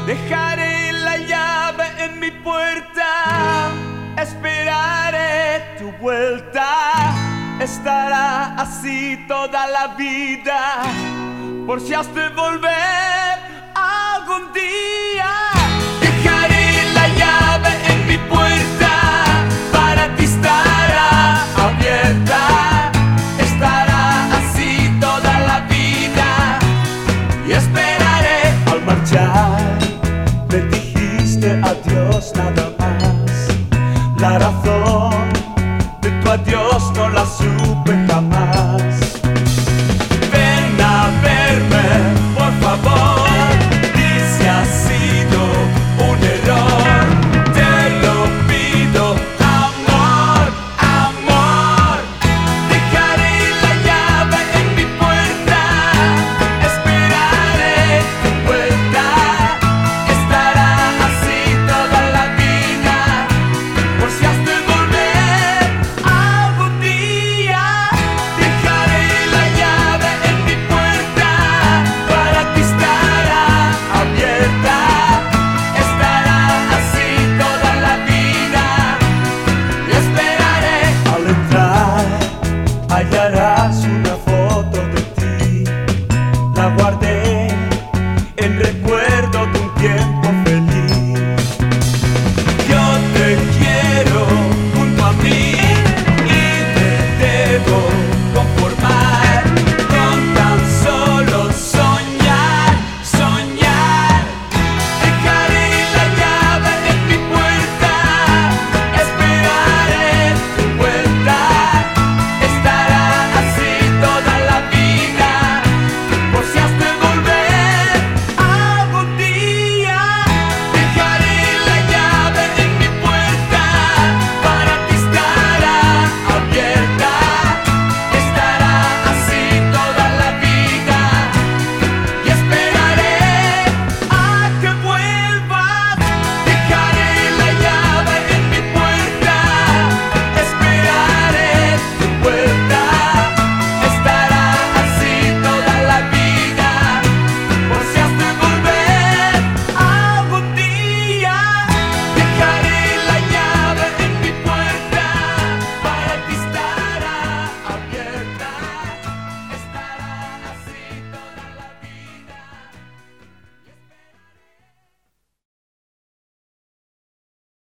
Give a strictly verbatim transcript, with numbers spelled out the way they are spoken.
Dejaré la llave en mi puerta, esperaré tu vuelta. Estará así toda la vida, por si has de volver algún día. Dejaré la llave en mi puerta, para ti estará abierta. Estará así toda la vida y esperaré. Al marchar me dijiste adiós nada más. La razón de tu adiós no la supe jamás. Ven a verme, por favor, y si ha sido un error, te lo pido, amor, amor. Dejaré la llave en mi puerta, esperaré tu vuelta. Estará así toda la vida, por si has de volver algún día. Dejaré la llave en mi puerta, para ti estará abierta. Estará así toda la vida y esperaré. Al entrar hallarás una foto de ti, la guardé en recuerdo.